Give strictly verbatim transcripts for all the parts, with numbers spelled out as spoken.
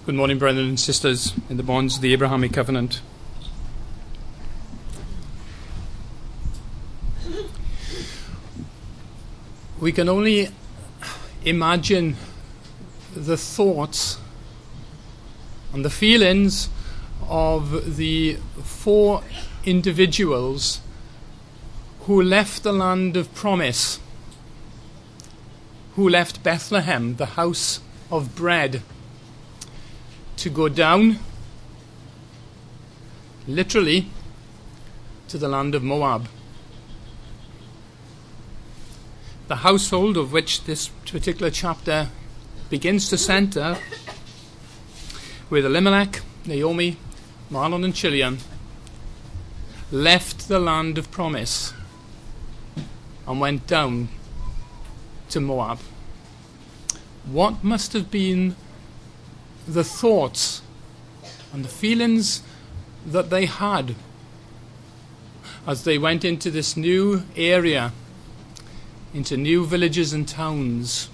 Good morning, brethren and sisters in the bonds of the Abrahamic covenant. We can only imagine the thoughts and the feelings of the four individuals who left the land of promise, who left Bethlehem, the house of bread, to go down, literally, to the land of Moab. The household of which this particular chapter begins to centre, with Elimelech, Naomi, Mahlon and Chilion, left the land of promise and went down to Moab. What must have been the thoughts and the feelings that they had as they went into this new area, into new villages and towns?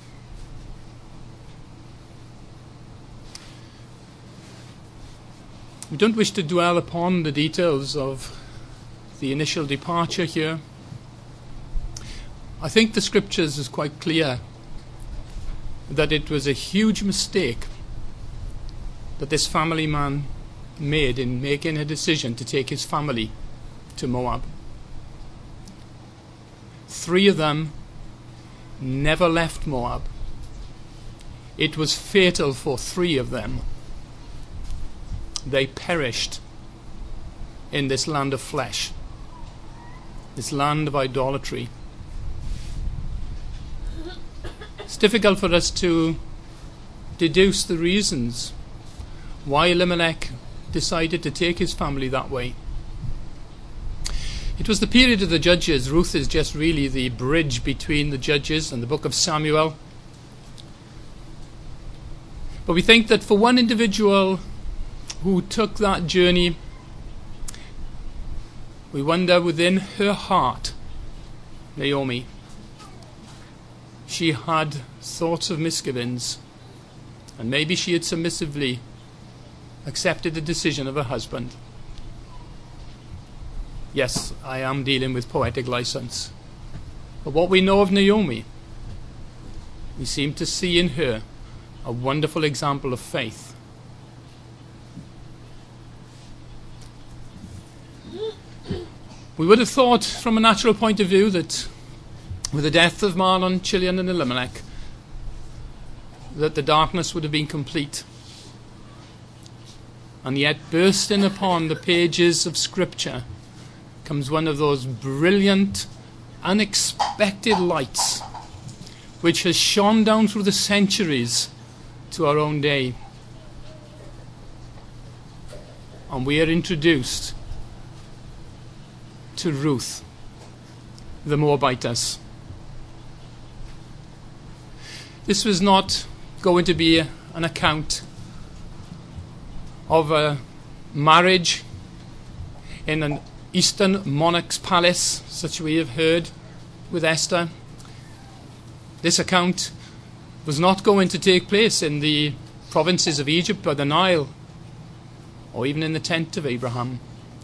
We don't wish to dwell upon the details of the initial departure here. I think the scriptures is quite clear that it was a huge mistake that this family man made in making a decision to take his family to Moab. Three of them never left Moab. It was fatal for three of them. They perished in this land of flesh, this land of idolatry. It's difficult for us to deduce the reasons why Elimelech decided to take his family that way. It was the period of the Judges. Ruth is just really the bridge between the Judges and the book of Samuel. But we think that for one individual who took that journey, we wonder within her heart, Naomi, she had thoughts of misgivings, and maybe she had submissively accepted the decision of her husband. Yes, I am dealing with poetic license. But what we know of Naomi, we seem to see in her a wonderful example of faith. We would have thought from a natural point of view that with the death of Mahlon, Chilion and Elimelech, that the darkness would have been complete. And yet bursting upon the pages of Scripture comes one of those brilliant, unexpected lights which has shone down through the centuries to our own day. And we are introduced to Ruth, the Moabitess. This was not going to be an account of a marriage in an Eastern monarch's palace, such we have heard with Esther. This account was not going to take place in the provinces of Egypt or the Nile, or even in the tent of Abraham.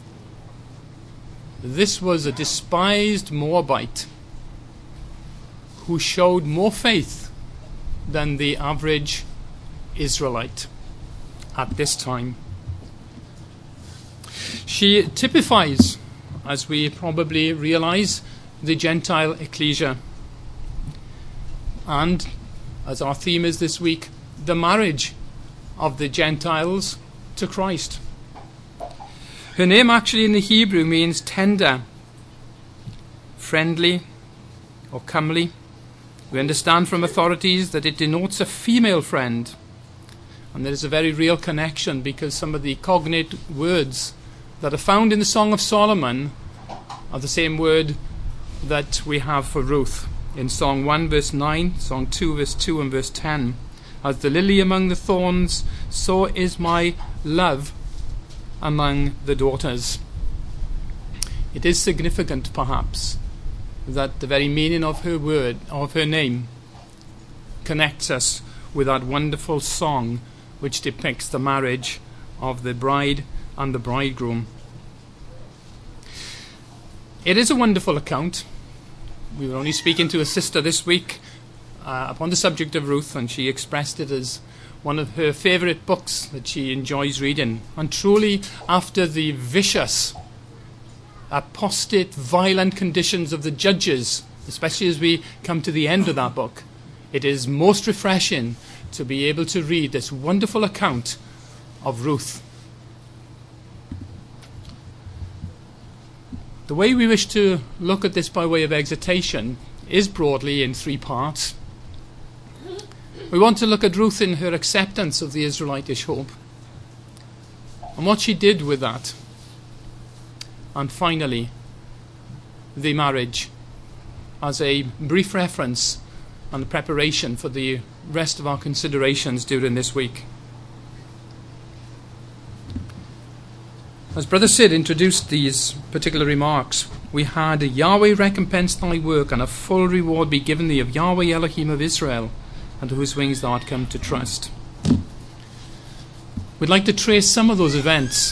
This was a despised Moabite who showed more faith than the average Israelite at this time. She typifies, as we probably realize, the Gentile ecclesia. And, as our theme is this week, the marriage of the Gentiles to Christ. Her name actually in the Hebrew means tender, friendly, or comely. We understand from authorities that it denotes a female friend. And there is a very real connection, because some of the cognate words that are found in the Song of Solomon are the same word that we have for Ruth in Song one verse nine, Song two verse two and verse ten. As the lily among the thorns, so is my love among the daughters. It is significant perhaps that the very meaning of her word, of her name, connects us with that wonderful song which depicts the marriage of the bride and the bridegroom. It is a wonderful account. We were only speaking to a sister this week uh, upon the subject of Ruth, and she expressed it as one of her favourite books that she enjoys reading. And truly, after the vicious, apostate, violent conditions of the Judges, especially as we come to the end of that book, it is most refreshing to be able to read this wonderful account of Ruth. The way we wish to look at this by way of exhortation is broadly in three parts. We want to look at Ruth in her acceptance of the Israelitish hope and what she did with that. And finally, the marriage as a brief reference and preparation for the rest of our considerations during this week. As Brother Sid introduced these particular remarks, we had Yahweh recompense thy work, and a full reward be given thee of Yahweh Elohim of Israel, under whose wings thou art come to trust. We'd like to trace some of those events,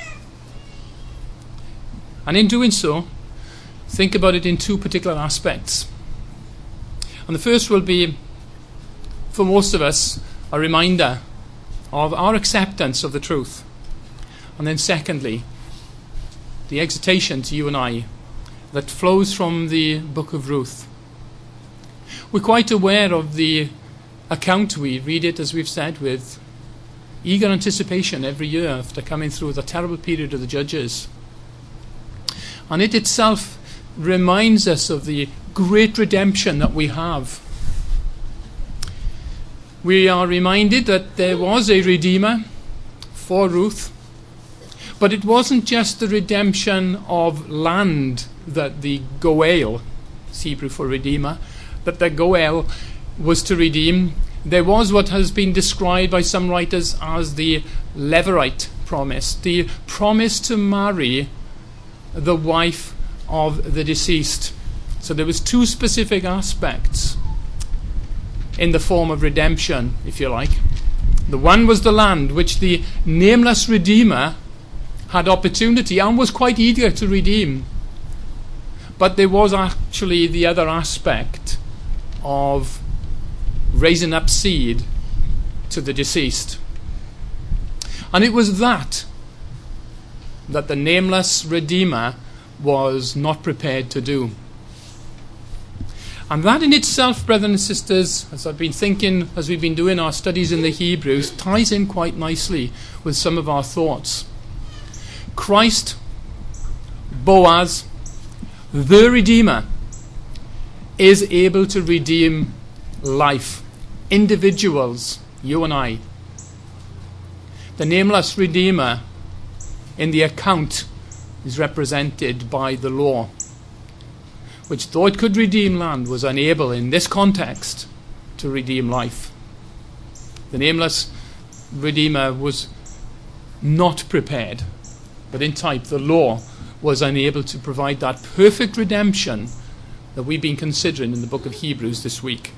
and in doing so, think about it in two particular aspects. And the first will be, for most of us, a reminder of our acceptance of the truth. And then secondly, the exhortation to you and I that flows from the book of Ruth. We're quite aware of the account. We read it, as we've said, with eager anticipation every year after coming through the terrible period of the Judges. And it itself reminds us of the great redemption that we have. We are reminded that there was a Redeemer for Ruth. But it wasn't just the redemption of land that the Goel, it's Hebrew for Redeemer, that the Goel was to redeem. There was what has been described by some writers as the Levirate promise, the promise to marry the wife of the deceased. So there was two specific aspects in the form of redemption, if you like. The one was the land, which the nameless Redeemer had opportunity and was quite eager to redeem. But there was actually the other aspect of raising up seed to the deceased. And it was that that the nameless Redeemer was not prepared to do. And that in itself, brothers and sisters, as I've been thinking as we've been doing our studies in the Hebrews, ties in quite nicely with some of our thoughts. Christ, Boaz, the Redeemer, is able to redeem life, individuals, you and I. The nameless Redeemer in the account is represented by the law, which, though it could redeem land, was unable in this context to redeem life. The nameless Redeemer was not prepared. But in type, the law was unable to provide that perfect redemption that we've been considering in the book of Hebrews this week.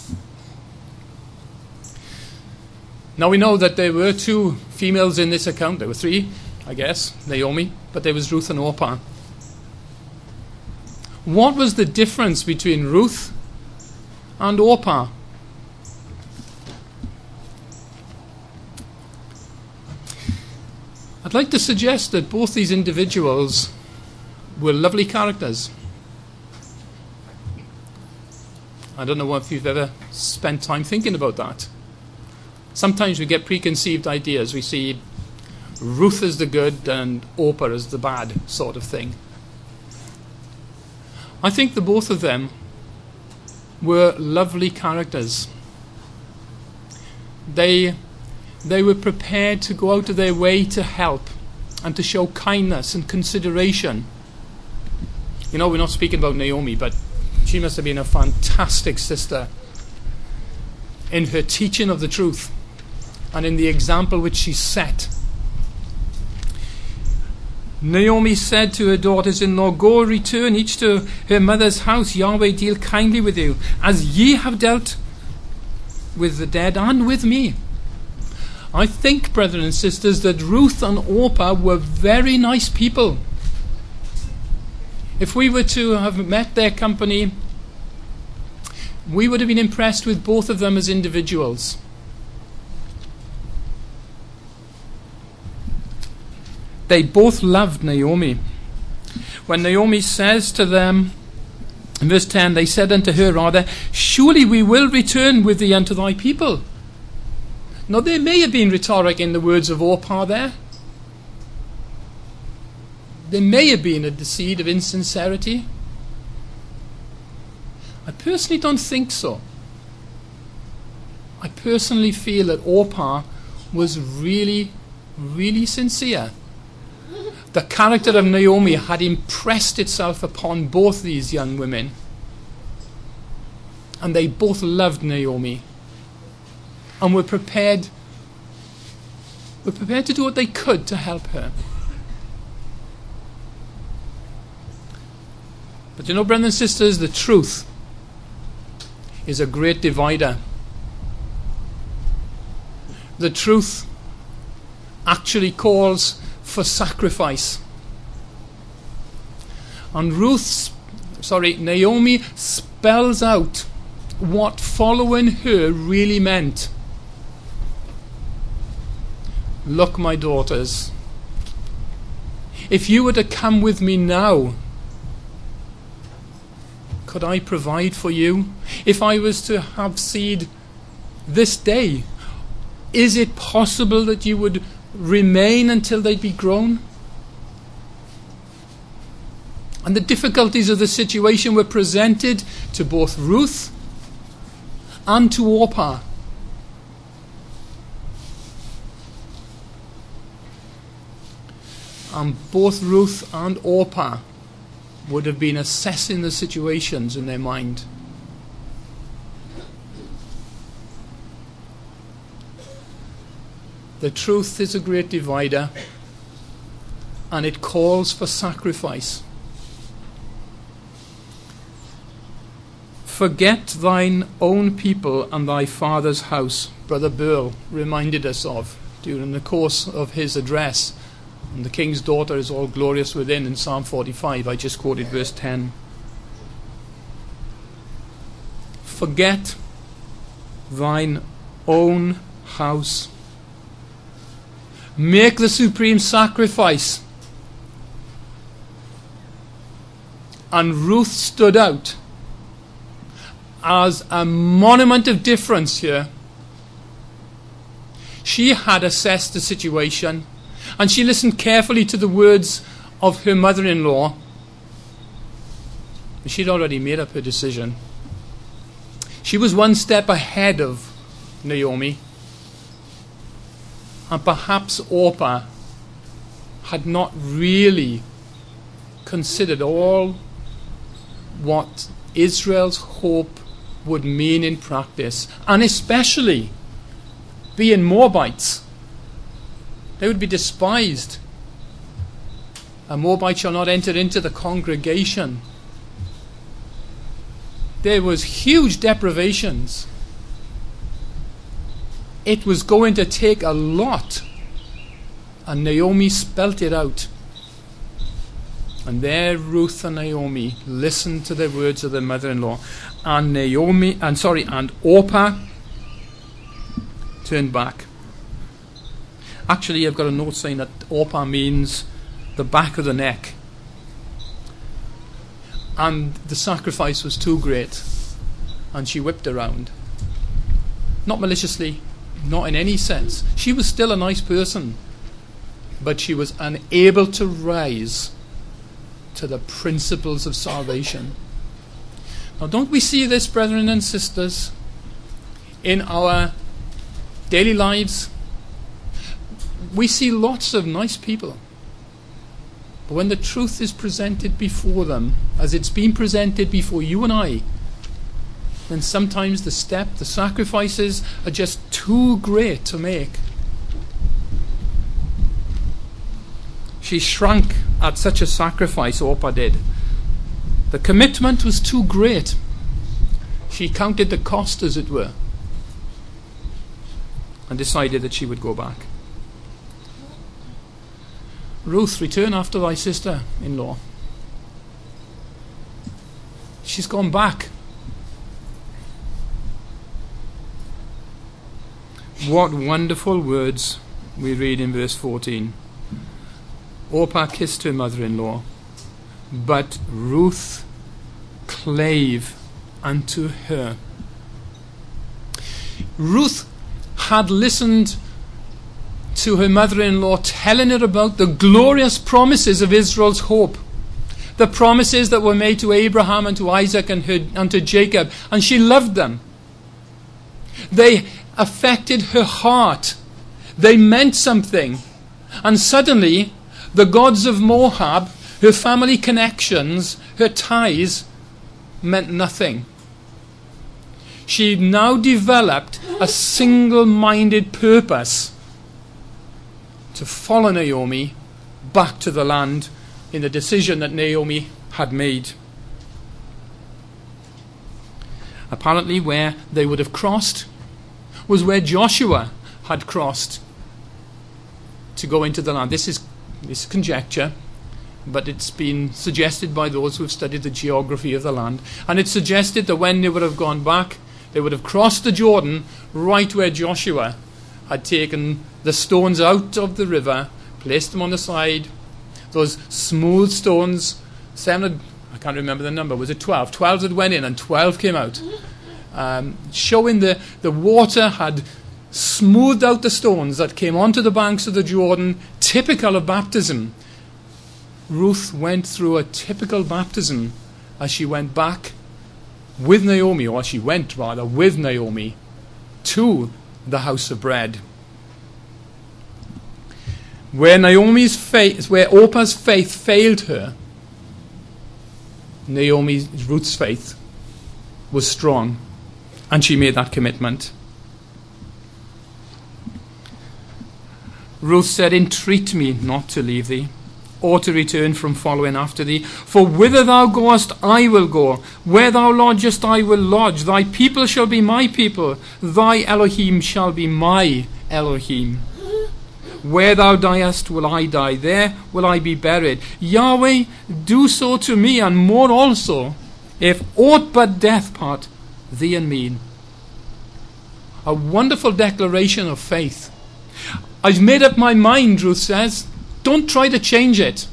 Now we know that there were two females in this account. There were three, I guess, Naomi, but there was Ruth and Orpah. What was the difference between Ruth and Orpah? I'd like to suggest that both these individuals were lovely characters. I don't know if you've ever spent time thinking about that. Sometimes we get preconceived ideas. We see Ruth as the good and Orpah as the bad sort of thing. I think the both of them were lovely characters. They They were prepared to go out of their way to help and to show kindness and consideration. You know, we're not speaking about Naomi, but she must have been a fantastic sister in her teaching of the truth and in the example which she set. Naomi said to her daughters-in-law, "Go, return each to her mother's house. Yahweh deal kindly with you, as ye have dealt with the dead and with me." I think, brethren and sisters, that Ruth and Orpah were very nice people. If we were to have met their company, we would have been impressed with both of them as individuals. They both loved Naomi. When Naomi says to them, in verse ten, they said unto her rather, surely we will return with thee unto thy people. Now there may have been rhetoric in the words of Orpah there. There may have been a seed of insincerity. I personally don't think so. I personally feel that Orpah was really, really sincere. The character of Naomi had impressed itself upon both these young women. And they both loved Naomi. And were prepared, were prepared to do what they could to help her. But you know, brothers and sisters, the truth is a great divider. The truth actually calls for sacrifice. And Ruth, sorry, Naomi spells out what following her really meant. Look, my daughters, if you were to come with me now, could I provide for you? If I was to have seed this day, is it possible that you would remain until they'd be grown? And the difficulties of the situation were presented to both Ruth and to Orpah. And both Ruth and Orpah would have been assessing the situations in their mind. The truth is a great divider, and it calls for sacrifice. Forget thine own people and thy father's house, Brother Burl reminded us of during the course of his address. And the king's daughter is all glorious within in Psalm forty-five. I just quoted verse ten. Forget thine own house. Make the supreme sacrifice. And Ruth stood out as a monument of difference here. She had assessed the situation, and she listened carefully to the words of her mother-in-law. She'd already made up her decision. She was one step ahead of Naomi. And perhaps Orpah had not really considered all what Israel's hope would mean in practice, and especially being Moabites. They would be despised. A Moabite shall not enter into the congregation. There was huge deprivations. It was going to take a lot. And Naomi spelt it out. And there Ruth and Naomi listened to the words of their mother-in-law. And Naomi, and sorry, and Orpah turned back. Actually, I've got a note saying that Orpah means the back of the neck. And the sacrifice was too great. And she whipped around. Not maliciously, not in any sense. She was still a nice person. But she was unable to rise to the principles of salvation. Now, don't we see this, brethren and sisters, in our daily lives? We see lots of nice people. But when the truth is presented before them, as it's been presented before you and I, then sometimes the step, the sacrifices are just too great to make. She shrank at such a sacrifice, Orpah did. The commitment was too great. She counted the cost, as it were. and decided that she would go back. Ruth, return after thy sister-in-law. She's gone back. What wonderful words we read in verse fourteen. Orpah kissed her mother-in-law, but Ruth clave unto her. Ruth had listened to her mother-in-law telling her about the glorious promises of Israel's hope, the promises that were made to Abraham and to Isaac and, her, and to Jacob, and she loved them. They affected her heart. They meant something. And suddenly, the gods of Moab, her family connections, her ties, meant nothing. She now developed a single-minded purpose to follow Naomi back to the land in the decision that Naomi had made. Apparently where they would have crossed was where Joshua had crossed to go into the land. This is, this is conjecture, but it's been suggested by those who have studied the geography of the land. And it's suggested that when they would have gone back, they would have crossed the Jordan right where Joshua had taken the stones out of the river, placed them on the side, those smooth stones, seven, I can't remember the number, was it twelve? twelve that went in and twelve came out. Um, showing the, the water had smoothed out the stones that came onto the banks of the Jordan, typical of baptism. Ruth went through a typical baptism as she went back with Naomi, or she went rather with Naomi, to the house of bread. Where Naomi's faith, where Orpah's faith failed her, Naomi's, Ruth's faith was strong, and she made that commitment. Ruth said, "Entreat me not to leave thee, or to return from following after thee. For whither thou goest, I will go. Where thou lodgest, I will lodge. Thy people shall be my people. Thy Elohim shall be my Elohim. Where thou diest, will I die. There will I be buried. Yahweh, do so to me, and more also, if aught but death part thee and me." A wonderful declaration of faith. I've made up my mind, Ruth says. Don't try to change it.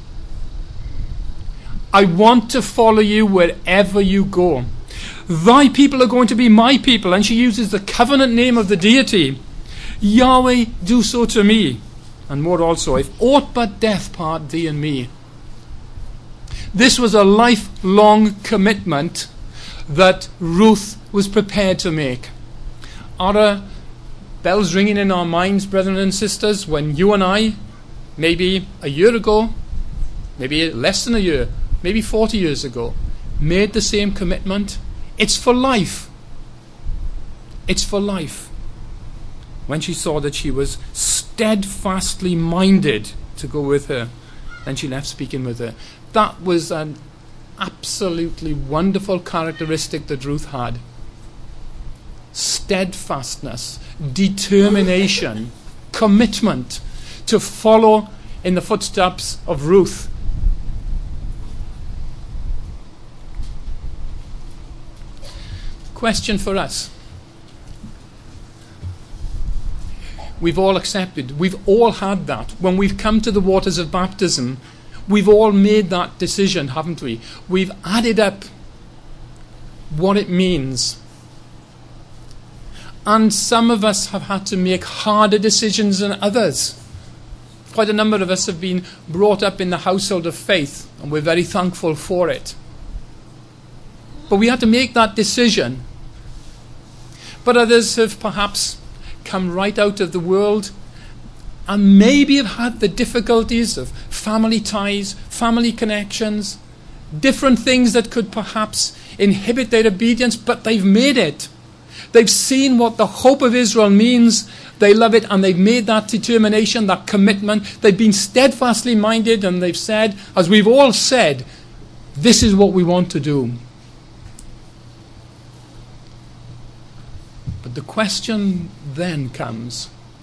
I want to follow you wherever you go. Thy people are going to be my people. And she uses the covenant name of the deity. Yahweh, do so to me. And more also, if aught but death part thee and me. This was a lifelong commitment that Ruth was prepared to make. Are there bells ringing in our minds, brethren and sisters, when you and I, maybe a year ago, maybe less than a year, maybe forty years ago, made the same commitment? It's for life. It's for life. When she saw that she was steadfastly minded to go with her, then she left speaking with her. That was an absolutely wonderful characteristic that Ruth had. Steadfastness, determination, commitment to follow in the footsteps of Ruth. Question for us. We've all accepted, we've all had that. When we've come to the waters of baptism, we've all made that decision, haven't we? We've added up what it means. And some of us have had to make harder decisions than others. Quite a number of us have been brought up in the household of faith, and we're very thankful for it. But we had to make that decision. But others have perhaps come right out of the world and maybe have had the difficulties of family ties, family connections, different things that could perhaps inhibit their obedience, but they've made it. They've seen what the hope of Israel means. They love it, and they've made that determination, that commitment. They've been steadfastly minded, and they've said, as we've all said, this is what we want to do. But the question then comes,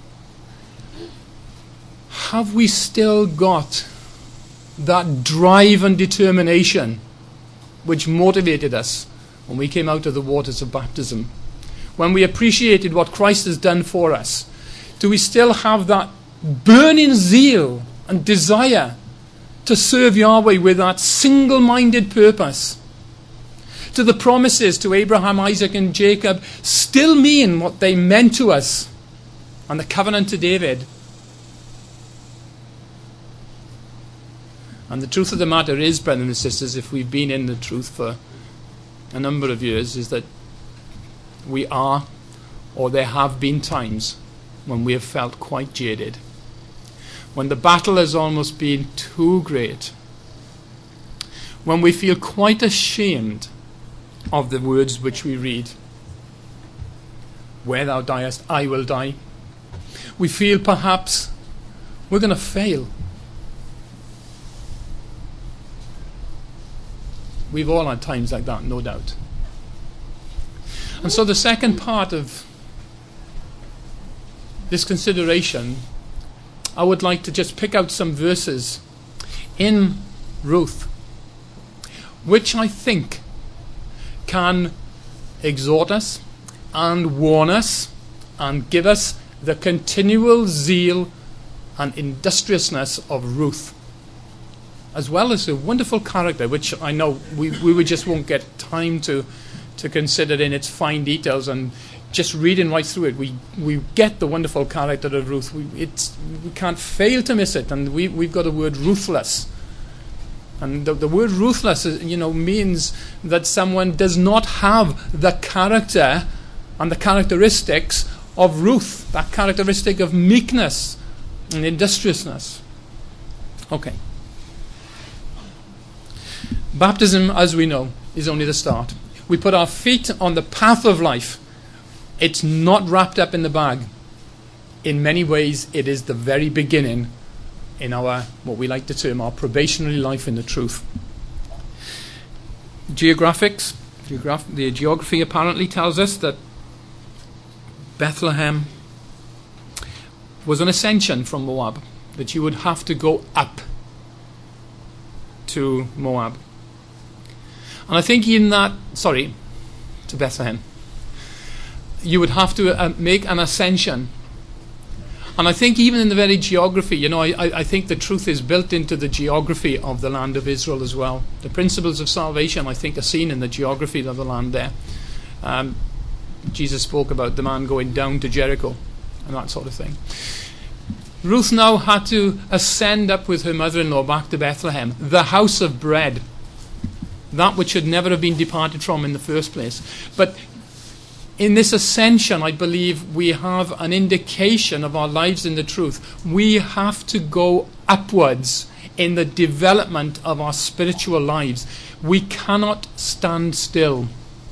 have we still got that drive and determination which motivated us when we came out of the waters of baptism? When we appreciated what Christ has done for us, do we still have that burning zeal and desire to serve Yahweh with that single-minded purpose? Do the promises to Abraham, Isaac and Jacob still mean what they meant to us? And the covenant to David? And the truth of the matter is, brothers and sisters, if we've been in the truth for a number of years, is that we are, or there have been times when we have felt quite jaded, when the battle has almost been too great, when we feel quite ashamed of the words which we read. Where thou diest, I will die. We feel perhaps we're going to fail. We've all had times like that, no doubt. And so the second part of this consideration, I would like to just pick out some verses in Ruth, which I think can exhort us and warn us and give us the continual zeal and industriousness of Ruth, as well as a wonderful character, which I know we, we just won't get time to, to consider in its fine details. And just reading right through it, we, we get the wonderful character of Ruth. We, it's, we can't fail to miss it. And we, we've got a word, ruthless. And the, the word ruthless, you know, means that someone does not have the character and the characteristics of Ruth, that characteristic of meekness and industriousness. Okay. Baptism, as we know, is only the start. We put our feet on the path of life. It's not wrapped up in the bag. In many ways, it is the very beginning in our, what we like to term, our probationary life in the truth. Geographics, geograph- the geography apparently tells us that Bethlehem was an ascension from Moab, that you would have to go up to Moab. And I think in that, sorry, to Bethlehem, you would have to uh, make an ascension. And I think even in the very geography, you know, I, I think the truth is built into the geography of the land of Israel as well. The principles of salvation, I think, are seen in the geography of the land there. Um, Jesus spoke about the man going down to Jericho and that sort of thing. Ruth now had to ascend up with her mother-in-law back to Bethlehem, the house of bread, that which should never have been departed from in the first place. But in this ascension, I believe we have an indication of our lives in the truth. We have to go upwards in the development of our spiritual lives. We cannot stand still.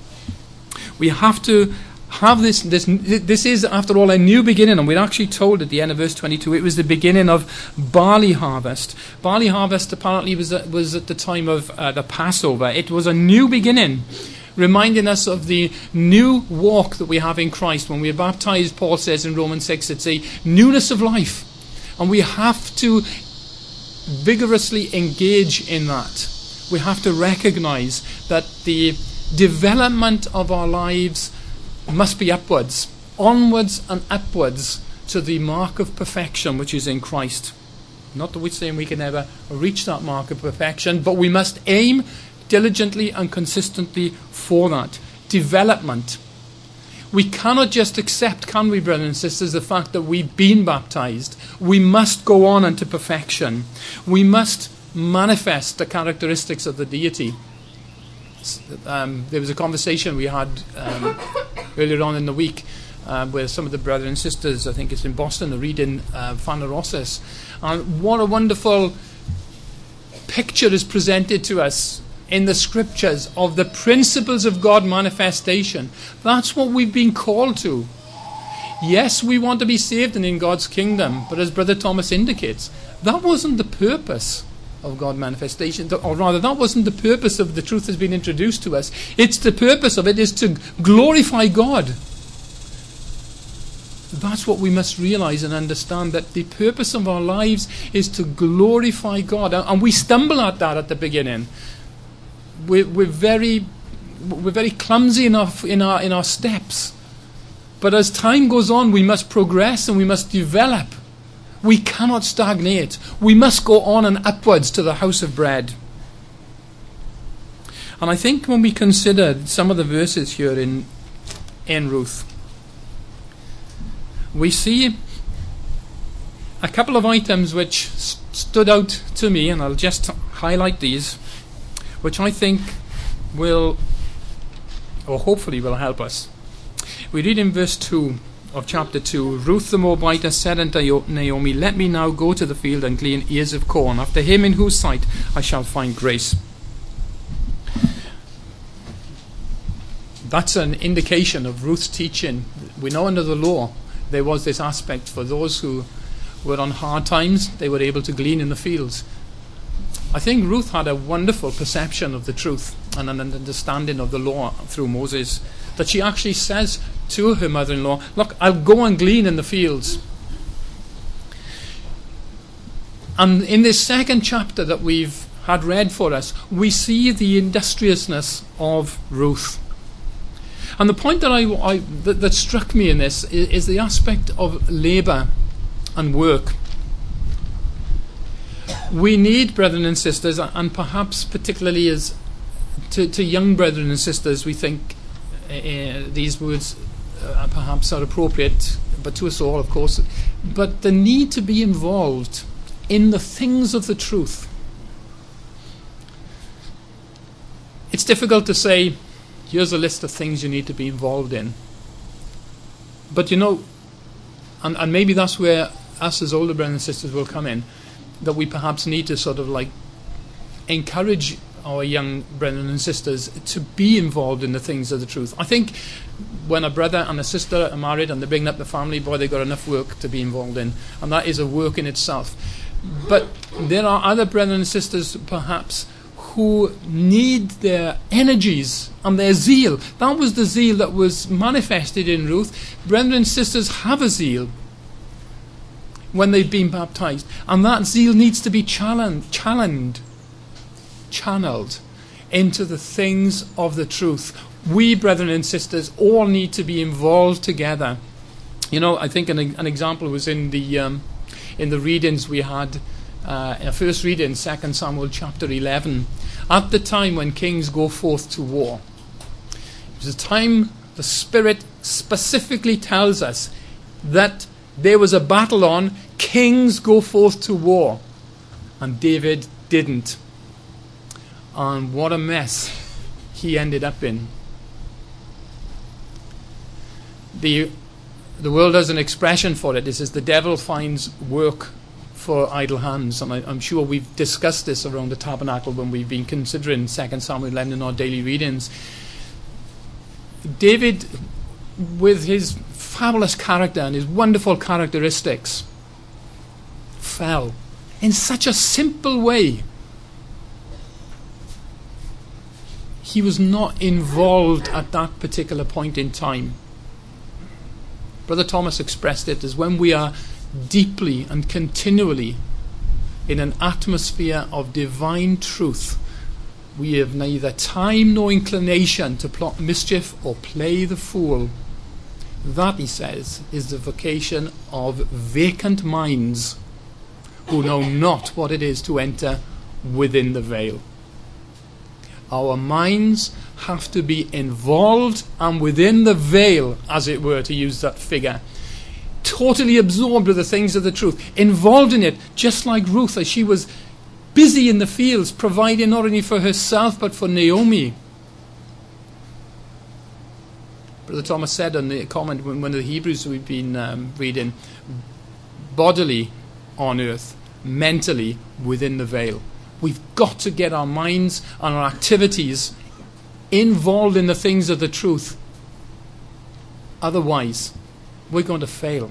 We have to have this, this, this is, after all, a new beginning, and we're actually told at the end of verse twenty-two, it was the beginning of barley harvest. Barley harvest apparently was, was at the time of uh, the Passover. It was a new beginning, reminding us of the new walk that we have in Christ. When we are baptized, Paul says in Romans six, it's a newness of life. And we have to vigorously engage in that. We have to recognize that the development of our lives must be upwards, onwards and upwards to the mark of perfection which is in Christ. Not that we're saying we can never reach that mark of perfection, but we must aim diligently and consistently for that development. We cannot just accept, can we, brothers and sisters, the fact that we've been baptized. We must go on unto perfection. We must manifest the characteristics of the deity. Um, there was a conversation we had um, earlier on in the week uh, with some of the brothers and sisters. I think it's in Boston, are reading uh, Phanerosis. And what a wonderful picture is presented to us in the scriptures of the principles of God manifestation. That's what we've been called to. Yes, we want to be saved and in God's kingdom, but as Brother Thomas indicates, that wasn't the purpose of God manifestation, or rather that wasn't the purpose of the truth that's been introduced to us. It's the purpose of it is to glorify God. that's what we must realize and understand, that the purpose of our lives is to glorify God. And we stumble at that at the beginning. We're, we're very we're very clumsy enough in our in our steps. But as time goes on, we must progress and we must develop. We cannot stagnate. We must go on and upwards to the house of bread. And I think when we consider some of the verses here in, in Ruth, we see a couple of items which st- stood out to me, and I'll just highlight these, which I think will, or hopefully will help us. We read in verse two of chapter two, Ruth the Moabitess said unto Naomi, let me now go to the field and glean ears of corn, after him in whose sight I shall find grace. That's an indication of Ruth's teaching. We know under the law there was this aspect for those who were on hard times, they were able to glean in the fields. I think Ruth had a wonderful perception of the truth and an understanding of the law through Moses, that she actually says to her mother-in-law, look, I'll go and glean in the fields. And in this second chapter that we've had read for us, we see the industriousness of Ruth. And the point that I, I that, that struck me in this is, is the aspect of labour and work. We need, brethren and sisters, and perhaps particularly as to, to young brethren and sisters, we think uh, these words uh, perhaps are appropriate, but to us all, of course. But the need to be involved in the things of the truth. It's difficult to say, here's a list of things you need to be involved in. But you know, and, and maybe that's where us as older brothers and sisters will come in, that we perhaps need to sort of like encourage our young brethren and sisters to be involved in the things of the truth. I think when a brother and a sister are married and they're bringing up the family, boy, they've got enough work to be involved in, and that is a work in itself. But there are other brethren and sisters perhaps who need their energies and their zeal. That was the zeal that was manifested in Ruth. Brethren and sisters have a zeal when they've been baptized, and that zeal needs to be challenged, challenged, channeled into the things of the truth. We, brethren and sisters, all need to be involved together. You know, I think an, an example was in the um, in the readings we had. Uh, in our first reading, Second Samuel chapter eleven. At the time when kings go forth to war, it was a time the Spirit specifically tells us that there was a battle on. Kings go forth to war, and David didn't. And what a mess he ended up in. The the world has an expression for it. It says the devil finds work for idle hands, and I, I'm sure we've discussed this around the tabernacle when we've been considering Second Samuel eleven in our daily readings. David, with his fabulous character and his wonderful characteristics, fell in such a simple way. He was not involved at that particular point in time. Brother Thomas expressed it as when we are deeply and continually in an atmosphere of divine truth, we have neither time nor inclination to plot mischief or play the fool. That, he says, is the vocation of vacant minds who know not what it is to enter within the veil. Our minds have to be involved and within the veil, as it were, to use that figure. Totally absorbed with the things of the truth, involved in it, just like Ruth, as she was busy in the fields, providing not only for herself but for Naomi. Brother Thomas said on the comment when one of the Hebrews we've been um, reading, bodily on earth, mentally within the veil. We've got to get our minds and our activities involved in the things of the truth. Otherwise, we're going to fail.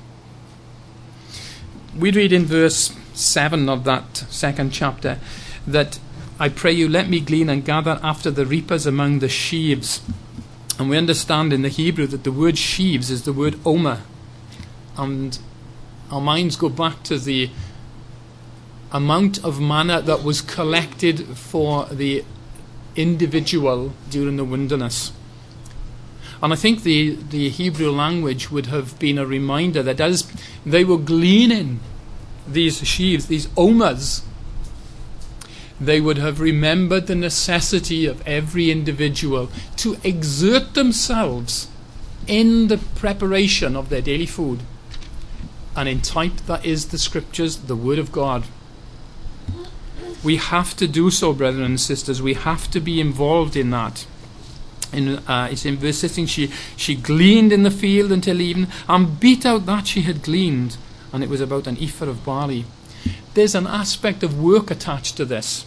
We read in verse seven of that second chapter that, I pray you, let me glean and gather after the reapers among the sheaves. And we understand in the Hebrew that the word sheaves is the word omer. and our minds go back to the amount of manna that was collected for the individual during the wilderness. And I think the, the Hebrew language would have been a reminder that as they were gleaning these sheaves, these omas, they would have remembered the necessity of every individual to exert themselves in the preparation of their daily food. And in type, that is the scriptures, the Word of God. We have to do so, brethren and sisters. We have to be involved in that. In, uh, it's in verse sixteen, she, she gleaned in the field until even, and beat out that she had gleaned, and it was about an ephah of barley. There's an aspect of work attached to this.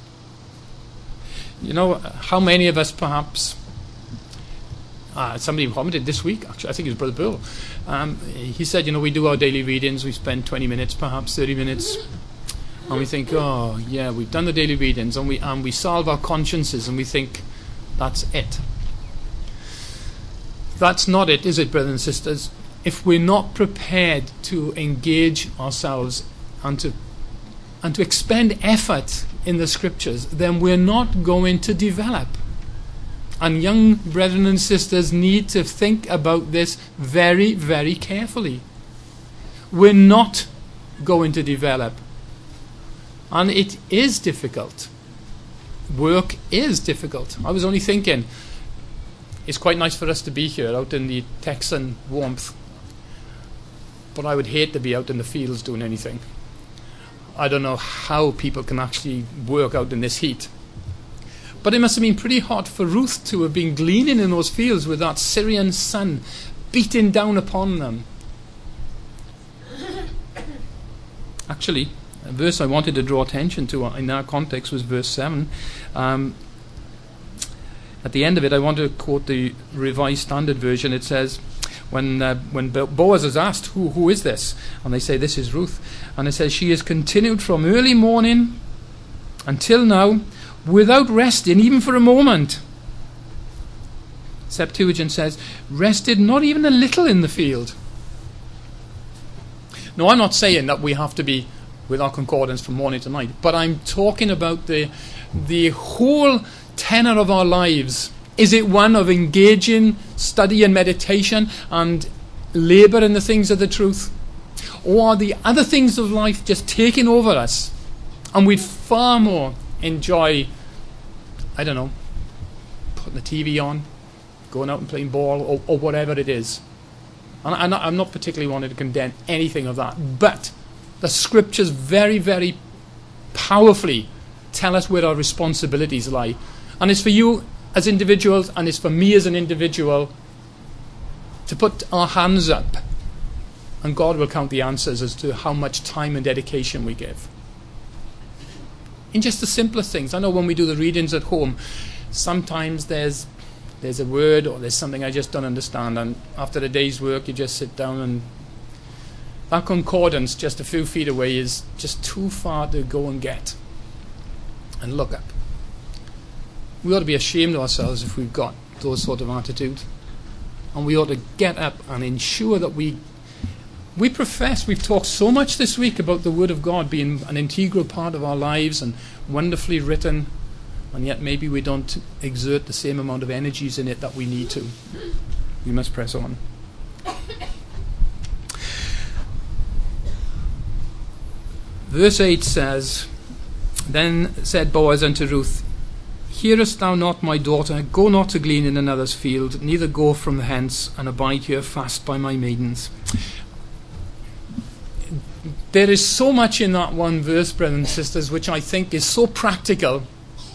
You know, how many of us perhaps, uh, somebody commented this week, actually, I think it was Brother Bill, um, he said, you know, we do our daily readings, we spend twenty minutes, perhaps thirty minutes, and we think, oh, yeah, we've done the daily readings, and we, and we salve our consciences, and we think, that's it. That's not it, is it, brothers and sisters? If we're not prepared to engage ourselves and to and to expend effort in the scriptures, then we're not going to develop. And young brethren and sisters need to think about this very, very carefully. We're not going to develop. And it is difficult. Work is difficult. I was only thinking, it's quite nice for us to be here out in the Texan warmth, but I would hate to be out in the fields doing anything. I don't know how people can actually work out in this heat. But it must have been pretty hot for Ruth to have been gleaning in those fields with that Syrian sun beating down upon them. Actually, a verse I wanted to draw attention to in our context was verse seven. Um, at the end of it, I want to quote the Revised Standard Version. It says, when uh, when Boaz is asked, who who is this? And they say, this is Ruth. And it says, she has continued from early morning until now without resting even for a moment. Septuagint says, rested not even a little in the field. Now, I'm not saying that we have to be with our concordance from morning to night, but I'm talking about the the whole tenor of our lives. Is it one of engaging study and meditation and labour in the things of the truth? Or are the other things of life just taking over us? And we'd far more enjoy, I don't know, putting the T V on, going out and playing ball, or, or whatever it is. And I'm not, I'm not particularly wanting to condemn anything of that, but the scriptures very, very powerfully tell us where our responsibilities lie. And it's for you as individuals, and it's for me as an individual, to put our hands up, and God will count the answers as to how much time and dedication we give. In just the simplest things. I know when we do the readings at home, sometimes there's there's a word or there's something I just don't understand, and after a day's work you just sit down, and that concordance just a few feet away is just too far to go and get and look up. We ought to be ashamed of ourselves if we've got those sort of attitudes. And we ought to get up and ensure that we we profess, we've talked so much this week about the Word of God being an integral part of our lives and wonderfully written, and yet maybe we don't exert the same amount of energies in it that we need to. We must press on. Verse eight says, then said Boaz unto Ruth, hearest thou not, my daughter? Go not to glean in another's field, neither go from hence, and abide here fast by my maidens. There is so much in that one verse, brothers and sisters, which I think is so practical.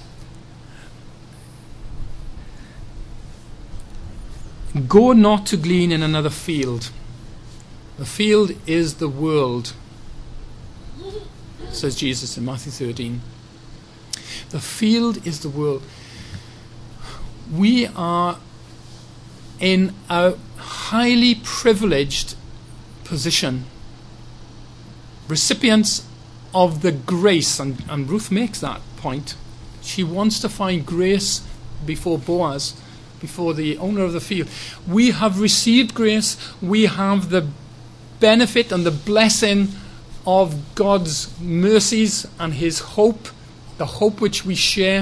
Go not to glean in another field. The field is the world, says Jesus in Matthew thirteen. The field is the world. We are in a highly privileged position, recipients of the grace, and, and Ruth makes that point. She wants to find grace before Boaz, before the owner of the field. We have received grace. We have the benefit and the blessing of God's mercies and his hope, the hope which we share,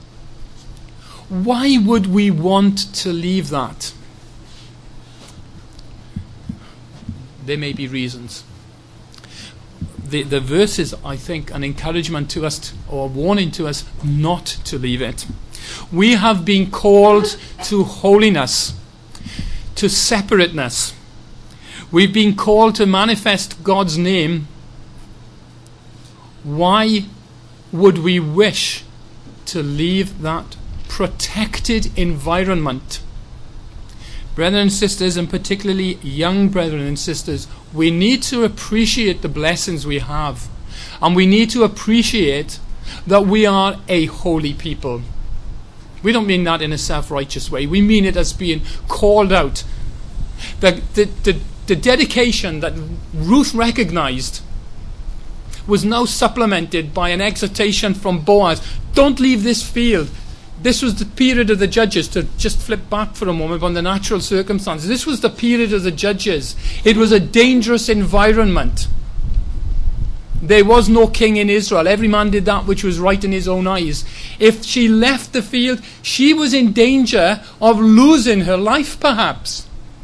why would we want to leave that? There may be reasons. The, the verse is, I think, an encouragement to us, or a warning to us not to leave it. We have been called to holiness, to separateness. We've been called to manifest God's name. Why would we wish to leave that protected environment? Brethren and sisters, and particularly young brethren and sisters, we need to appreciate the blessings we have. And we need to appreciate that we are a holy people. We don't mean that in a self-righteous way. We mean it as being called out. The, the, the, the dedication that Ruth recognized was now supplemented by an exhortation from Boaz. Don't leave this field. This was the period of the judges, to just flip back for a moment on the natural circumstances. This was the period of the judges. It was a dangerous environment. There was no king in Israel. Every man did that which was right in his own eyes. If she left the field, she was in danger of losing her life, perhaps.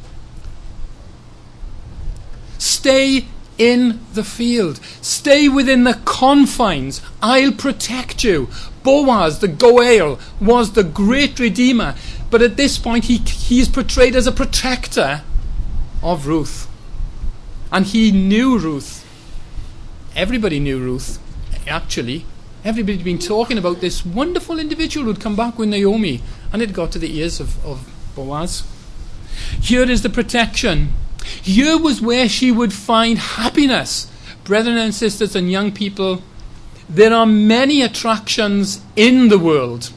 Stay in the field. Stay within the confines. I'll protect you. Boaz, the Goel, was the great redeemer. But at this point, he, he is portrayed as a protector of Ruth. And he knew Ruth. Everybody knew Ruth, actually. Everybody had been talking about this wonderful individual who'd come back with Naomi. And it got to the ears of, of Boaz. Here is the protection. Here was where she would find happiness. Brethren and sisters and young people, there are many attractions in the world.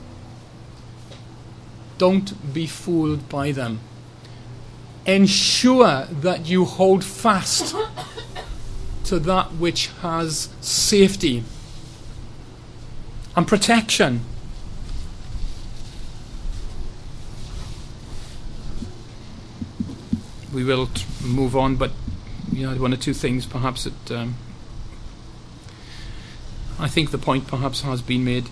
Don't be fooled by them. Ensure that you hold fast to that which has safety and protection. We will t- move on, but you know, one or two things perhaps that um, I think the point perhaps has been made.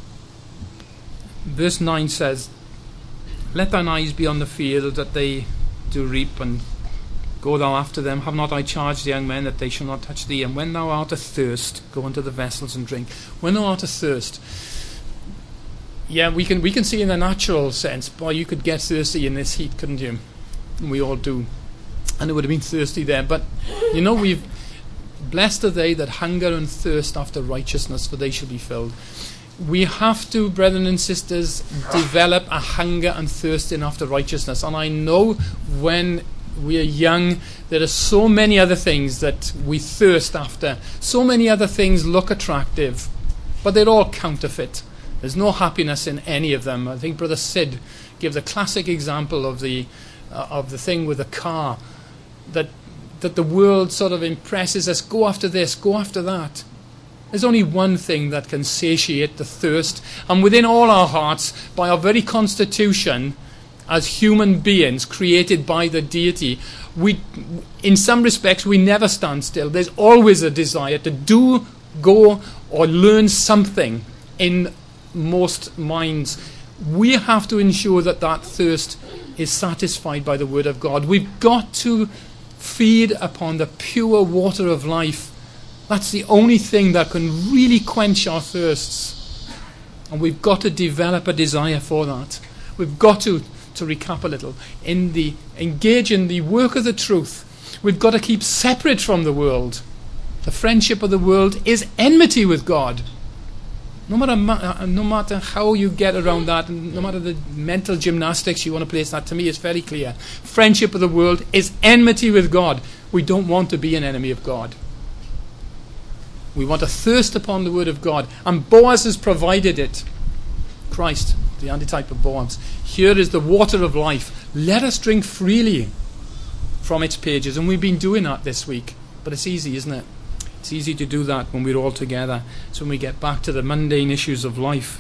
Verse nine says, "Let thine eyes be on the field, that they do reap, and go thou after them. Have not I charged the young men that they shall not touch thee? And when thou art athirst, go unto the vessels and drink." When thou art athirst, yeah, we can we can see in the natural sense, boy, you could get thirsty in this heat, couldn't you? And we all do. And it would have been thirsty there. But, you know, we've blessed are they that hunger and thirst after righteousness, for they shall be filled. We have to, brethren and sisters, develop a hunger and thirsting after righteousness. And I know when we are young, there are so many other things that we thirst after. So many other things look attractive, but they're all counterfeit. There's no happiness in any of them. I think Brother Sid gives a classic example of the uh, of the thing with the car, that that the world sort of impresses us, go after this, go after that. There's only one thing that can satiate the thirst, and within all our hearts, by our very constitution, as human beings created by the deity, we, in some respects, we never stand still. There's always a desire to do, go, or learn something in most minds. We have to ensure that that thirst is satisfied by the Word of God. We've got to feed upon the pure water of life. That's the only thing that can really quench our thirsts. And we've got to develop a desire for that. We've got to, to recap a little, in the engage in the work of the truth. We've got to keep separate from the world. The friendship of the world is enmity with God. No matter, no matter how you get around that, no matter the mental gymnastics you want to place that, to me it's very clear. Friendship of the world is enmity with God. We don't want to be an enemy of God. We want to thirst upon the Word of God. And Boaz has provided it. Christ, the antitype of Boaz. Here is the water of life. Let us drink freely from its pages. And we've been doing that this week. But it's easy, isn't it? It's easy to do that when we're all together. It's when we get back to the mundane issues of life.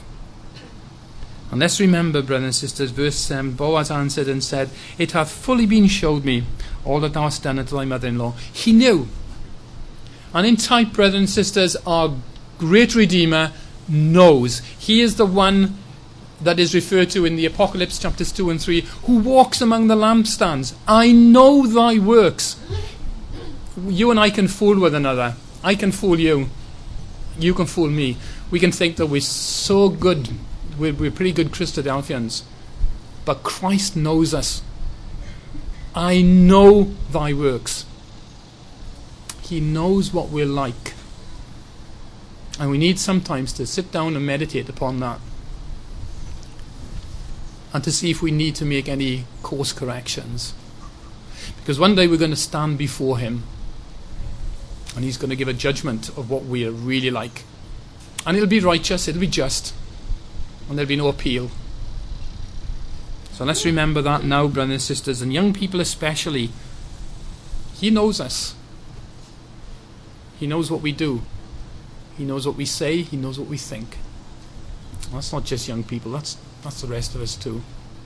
And let's remember, brothers and sisters, verse seven, Boaz answered and said, "It hath fully been showed me all that thou hast done unto thy mother-in-law. He knew. And in type, brothers and sisters, our great Redeemer knows. He is the one that is referred to in the Apocalypse chapters two and three, who walks among the lampstands. I know thy works. You and I can fool one another. I can fool you. You can fool me. We can think that we're so good. We're, we're pretty good Christadelphians. But Christ knows us. I know thy works. He knows what we're like. And we need sometimes to sit down and meditate upon that. And to see if we need to make any course corrections. Because one day we're going to stand before him. And he's going to give a judgment of what we are really like. And it'll be righteous, it'll be just. And there'll be no appeal. So let's remember that now, brothers and sisters, and young people especially. He knows us. He knows what we do. He knows what we say. He knows what we think. Well, that's not just young people, that's, that's the rest of us too.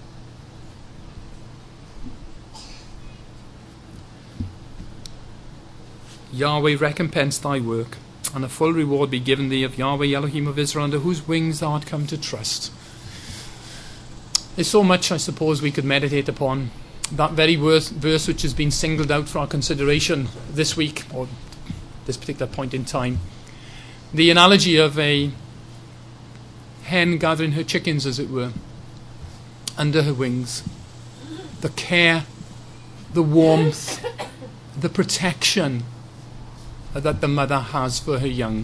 Yahweh recompense thy work, and a full reward be given thee of Yahweh Elohim of Israel, under whose wings thou art come to trust. There's so much, I suppose, we could meditate upon. That very verse, verse which has been singled out for our consideration this week, or this particular point in time. The analogy of a hen gathering her chickens, as it were, under her wings. The care, the warmth, the protection that the mother has for her young.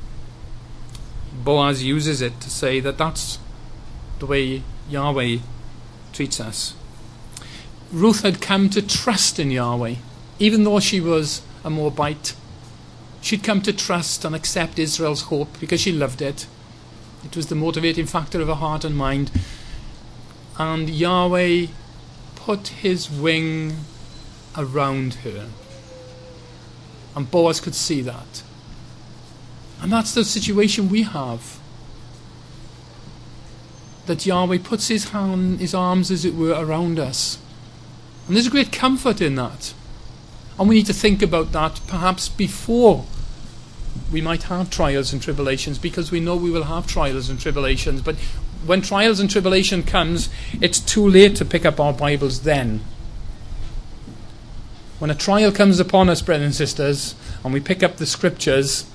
Boaz uses it to say that that's the way Yahweh treats us. Ruth had come to trust in Yahweh, even though she was a Moabite. She'd come to trust and accept Israel's hope because she loved it. It was the motivating factor of her heart and mind. And Yahweh put his wing around her. And Boaz could see that. And that's the situation we have. That Yahweh puts his hand, his arms, as it were, around us. And there's a great comfort in that. And we need to think about that perhaps before we might have trials and tribulations, because we know we will have trials and tribulations. But when trials and tribulation comes, it's too late to pick up our Bibles then. When a trial comes upon us, brothers and sisters, and we pick up the scriptures,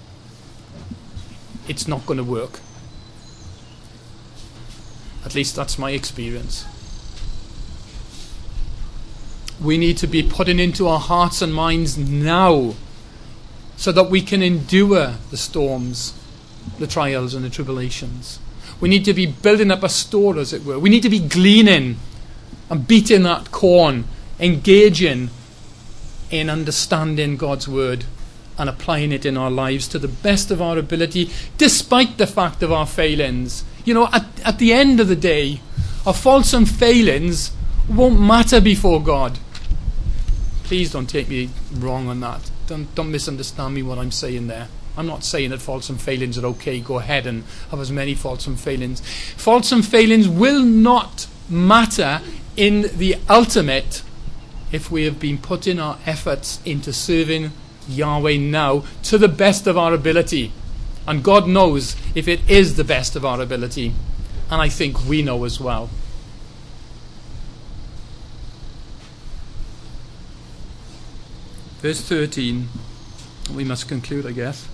it's not going to work. At least that's my experience. We need to be putting into our hearts and minds now, so that we can endure the storms, the trials and the tribulations. We need to be building up a store, as it were. We need to be gleaning and beating that corn, engaging in understanding God's word and applying it in our lives to the best of our ability, despite the fact of our failings. You know, at, at the end of the day, our faults and failings won't matter before God. Please don't take me wrong on that. Don't, don't misunderstand me what I'm saying there. I'm not saying that faults and failings are okay. Go ahead and have as many faults and failings. Faults and failings will not matter in the ultimate if we have been putting our efforts into serving Yahweh now to the best of our ability. And God knows if it is the best of our ability. And I think we know as well. Verse thirteen, we must conclude, I guess.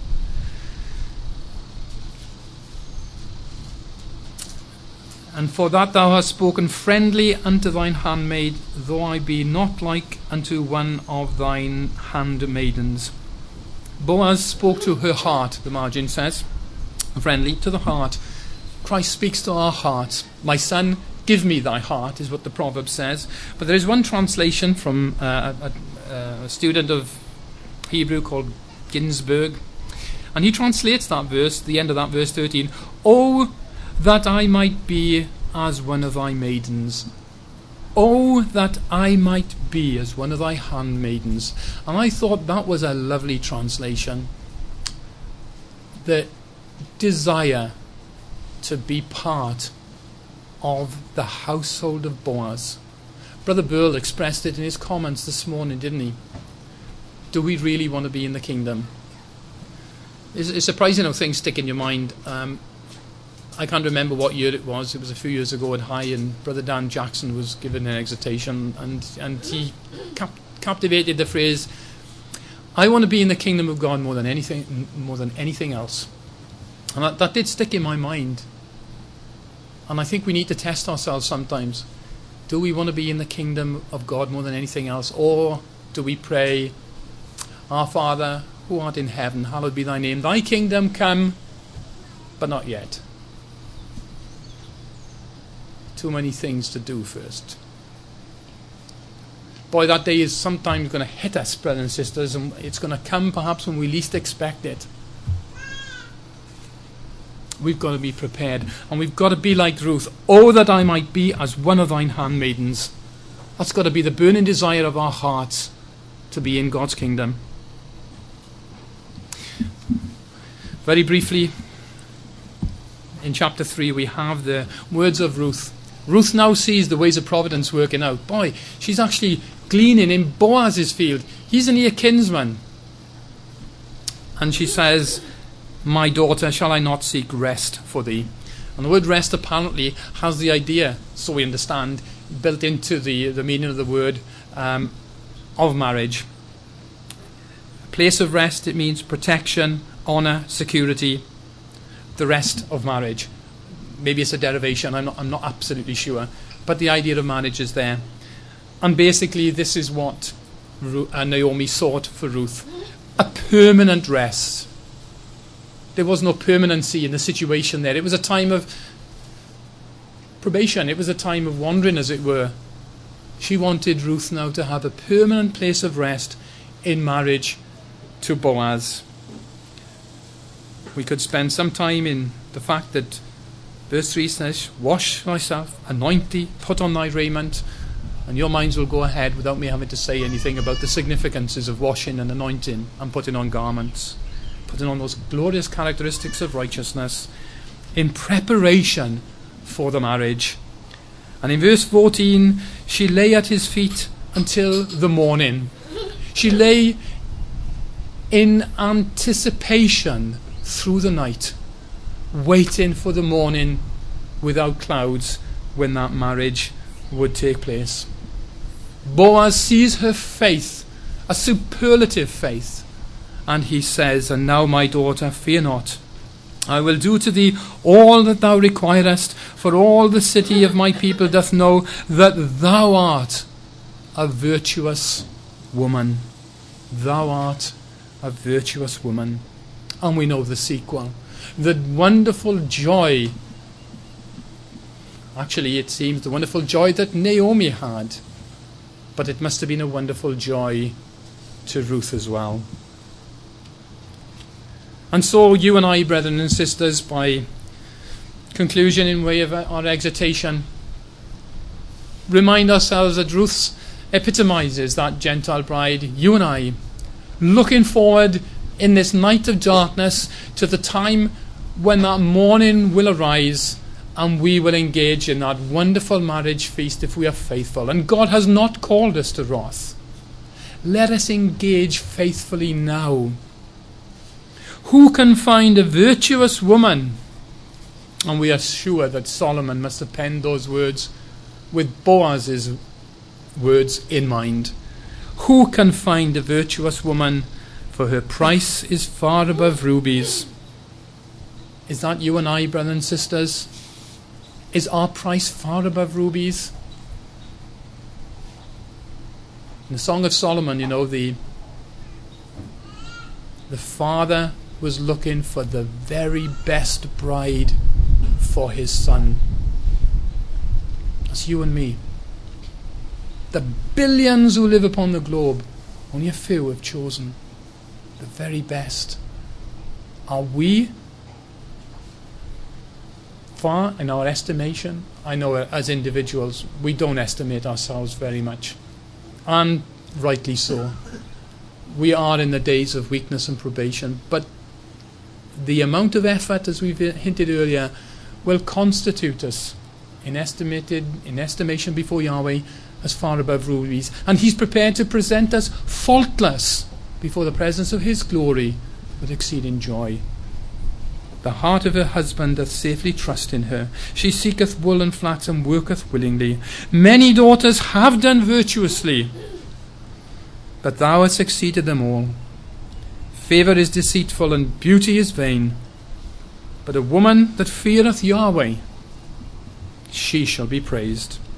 And for that thou hast spoken friendly unto thine handmaid, though I be not like unto one of thine handmaidens. Boaz spoke to her heart, the margin says. Friendly to the heart. Christ speaks to our hearts. My son, give me thy heart, is what the proverb says. But there is one translation from uh, a, a student of Hebrew called Ginsberg, and he translates that verse, the end of that verse thirteen, "Oh, that I might be as one of thy maidens. Oh, that I might be as one of thy handmaidens." And I thought that was a lovely translation. The desire to be part of the household of Boaz. Brother Burl expressed it in his comments this morning, didn't he? Do we really want to be in the kingdom? It's, it's surprising how things stick in your mind. Um, I can't remember what year it was. It was a few years ago at High, and Brother Dan Jackson was given an exhortation, and, and he cap- captivated the phrase, I want to be in the kingdom of God more than anything, more than anything else. And that, that did stick in my mind. And I think we need to test ourselves sometimes. Do we want to be in the kingdom of God more than anything else? Or do we pray, Our Father, who art in heaven, hallowed be thy name. Thy kingdom come, but not yet. Too many things to do first. Boy, that day is sometimes going to hit us, brothers and sisters, and it's going to come perhaps when we least expect it. We've got to be prepared, and we've got to be like Ruth. Oh, that I might be as one of thine handmaidens. That's got to be the burning desire of our hearts, to be in God's kingdom. Very briefly, in chapter three, we have the words of Ruth. Ruth now sees the ways of providence working out. Boy, she's actually gleaning in Boaz's field. He's a near kinsman. And she says, my daughter, shall I not seek rest for thee? And the word rest apparently has the idea, so we understand, built into the, the meaning of the word um, of marriage. A place of rest, it means protection, honour, security, the rest of marriage. Maybe it's a derivation, I'm not, I'm not absolutely sure. But the idea of marriage is there. And basically this is what Ru- uh, Naomi sought for Ruth. A permanent rest. There was no permanency in the situation there. It was a time of probation. It was a time of wandering, as it were. She wanted Ruth now to have a permanent place of rest in marriage to Boaz. We could spend some time in the fact that verse three says, wash thyself, anoint thee, put on thy raiment, and your minds will go ahead without me having to say anything about the significances of washing and anointing and putting on garments, putting on those glorious characteristics of righteousness in preparation for the marriage. And in verse fourteen, she lay at his feet until the morning. She lay in anticipation through the night, waiting for the morning without clouds when that marriage would take place. Boaz sees her faith, a superlative faith, and he says, and now, my daughter, fear not. I will do to thee all that thou requirest, for all the city of my people doth know that thou art a virtuous woman. Thou art a virtuous woman. And we know the sequel. The wonderful joy, actually it seems the wonderful joy that Naomi had, but it must have been a wonderful joy to Ruth as well. And so you and I, brethren and sisters, by conclusion in way of our exhortation, remind ourselves that Ruth epitomizes that Gentile bride, you and I, looking forward in this night of darkness to the time when that morning will arise and we will engage in that wonderful marriage feast if we are faithful. And God has not called us to wrath. Let us engage faithfully now. Who can find a virtuous woman? And we are sure that Solomon must have penned those words with Boaz's words in mind. Who can find a virtuous woman? For her price is far above rubies. Is that you and I, brothers and sisters? Is our price far above rubies? In the Song of Solomon, you know, the the father was looking for the very best bride for his son. That's you and me. The billions who live upon the globe, only a few have chosen the very best. Are we far in our estimation? I know as individuals we don't estimate ourselves very much, and rightly so. We are in the days of weakness and probation, but the amount of effort, as we've hinted earlier, will constitute us in estimated in estimation before Yahweh as far above rubies, and he's prepared to present us faultless before the presence of his glory with exceeding joy. The heart of her husband doth safely trust in her. She seeketh wool and flax, and worketh willingly. Many daughters have done virtuously, but thou hast exceeded them all. Favour is deceitful, and beauty is vain, but a woman that feareth Yahweh, she shall be praised.